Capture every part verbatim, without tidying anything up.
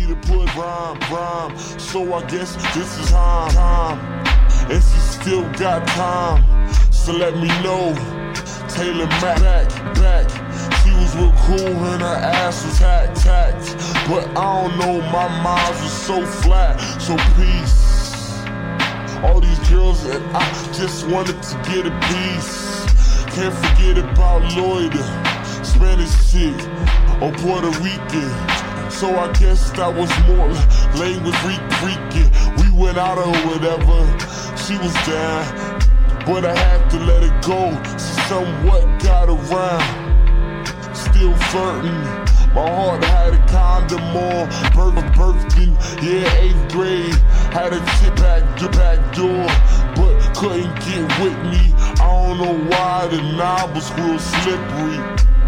me to put rhyme, rhyme. So I guess this is time, time. And she still got time, so let me know. Taylor Mac, back, back. She was real cool and her ass was hacked, hacked. But I don't know, my mind was so flat. So peace. All these girls that I just wanted to get a piece. Can't forget about Lloyd, Spanish chick, or Puerto Rican. So I guess that was more language freaking. We went out or whatever, she was down, but I had to let it go. She somewhat got around, still flirting. My heart had a condom on, birth, birthing, yeah, eighth grade. Had a tip back, the back door, but couldn't get with me. I don't know why, the knob was real slippery.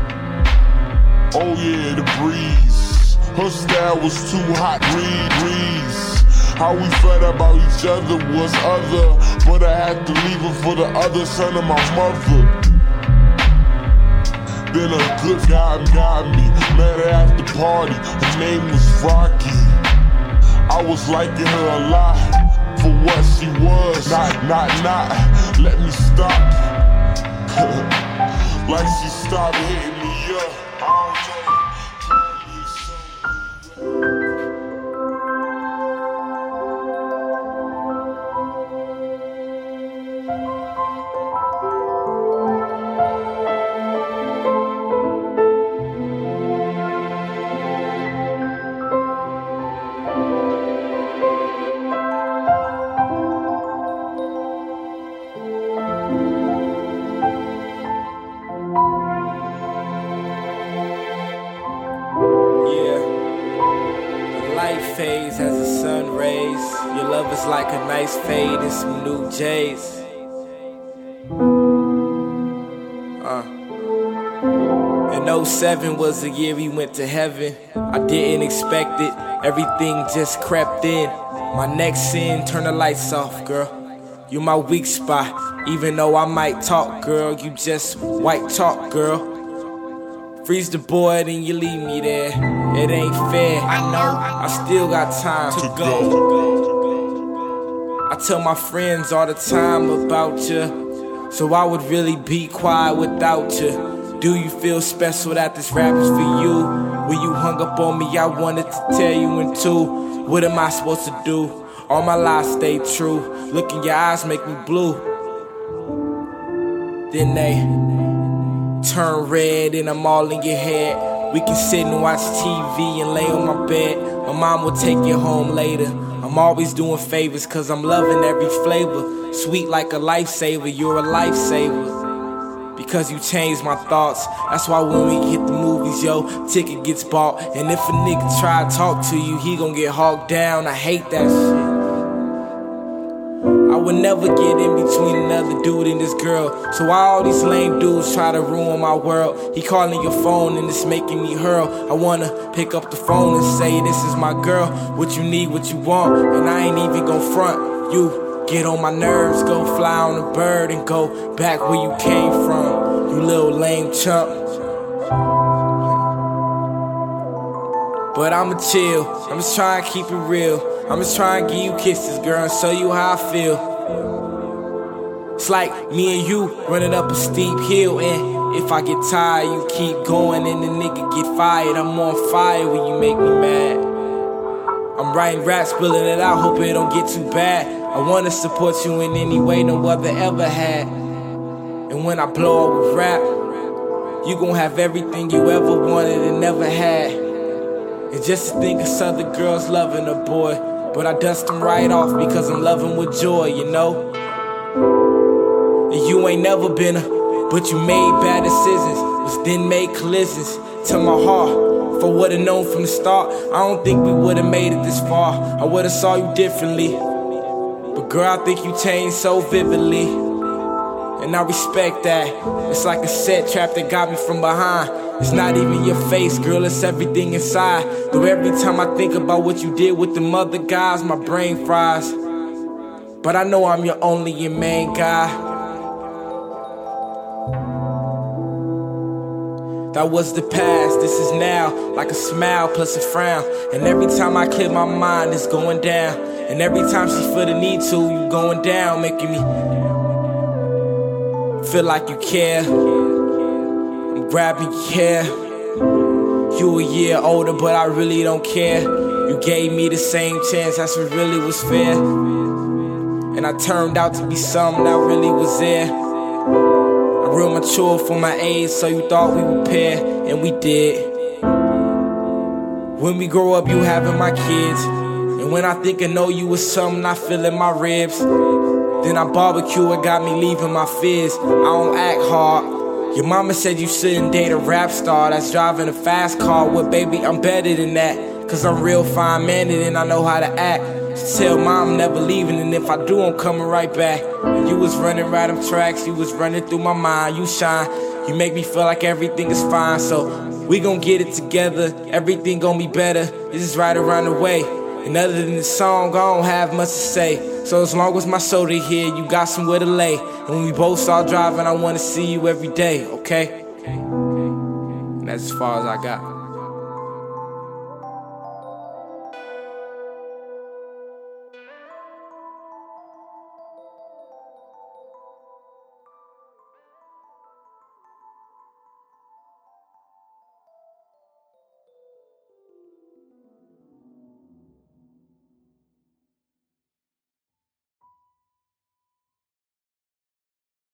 Oh yeah, the breeze, her style was too hot, breeze, breeze. How we felt about each other was other, but I had to leave her for the other son of my mother. Then a good guy got me, met her at the party, her name was Rocky. I was liking her a lot for what she was. Not, not, not, let me stop. Like she stopped hitting me up. I don't know. Phase as the sun rays. Your love is like a nice fade and some new J's. Uh. And oh seven was the year we went to heaven. I didn't expect it, everything just crept in. My next sin, turn the lights off, girl. You my weak spot, even though I might talk, girl. You just white talk, girl. Freeze the board and you leave me there. It ain't fair, I know, I still got time to go. I tell my friends all the time about you, so I would really be quiet without you. Do you feel special that this rap is for you? When you hung up on me, I wanted to tell you in two. What am I supposed to do? All my lies stay true. Look in your eyes make me blue. Then they turn red and I'm all in your head. We can sit and watch T V and lay on my bed. My mom will take you home later. I'm always doing favors cause I'm loving every flavor. Sweet like a lifesaver, you're a lifesaver. Because you changed my thoughts. That's why when we hit the movies, yo, ticket gets bought. And if a nigga try to talk to you, he gon' get hawked down. I hate that shit. I would never get in between another dude and this girl. So why all these lame dudes try to ruin my world? He calling your phone and it's making me hurl. I wanna pick up the phone and say, this is my girl. What you need, what you want, and I ain't even gon' front. You get on my nerves, go fly on a bird and go back where you came from. You little lame chump. But I'ma chill, I'm just trying to keep it real. I'm just trying to give you kisses, girl, and show you how I feel. It's like me and you running up a steep hill, and if I get tired, you keep going, and the nigga get fired. I'm on fire when you make me mad. I'm writing raps, spilling it out, hope it don't get too bad. I wanna support you in any way no other ever had. And when I blow up with rap, you gon' have everything you ever wanted and never had. And just to think of other girls loving a boy, but I dust them right off because I'm loving with joy, you know? And you ain't never been a, but you made bad decisions, which then made collisions to my heart. If I would've known from the start, I don't think we would've made it this far. I would've saw you differently. But girl, I think you changed so vividly. And I respect that. It's like a set trap that got me from behind. It's not even your face, girl, it's everything inside. Though every time I think about what you did with them other guys, my brain fries. But I know I'm your only and main guy. That was the past, this is now. Like a smile plus a frown. And every time I clear my mind, it's going down. And every time she feel the need to, you going down, making me feel like you care. I'm grabbing your hair. You a year older, but I really don't care. You gave me the same chance, that's what really was fair. And I turned out to be something that really was there. I'm real mature for my age, so you thought we would pair, and we did. When we grow up, you having my kids. And when I think I know you was something, I feel in my ribs. Then I barbecue, it got me leaving my fears. I don't act hard. Your mama said you shouldn't date a rap star that's driving a fast car. Well, baby, I'm better than that, cause I'm real fine-mannered and I know how to act. Just tell mom I'm never leaving, and if I do, I'm coming right back. And you was running right them tracks, you was running through my mind. You shine, you make me feel like everything is fine. So we gon' get it together, everything gon' be better. This is right around the way. And other than the song, I don't have much to say. So as long as my shoulder here, you got somewhere to lay. And when we both start driving, I wanna see you every day, okay? And that's as far as I got.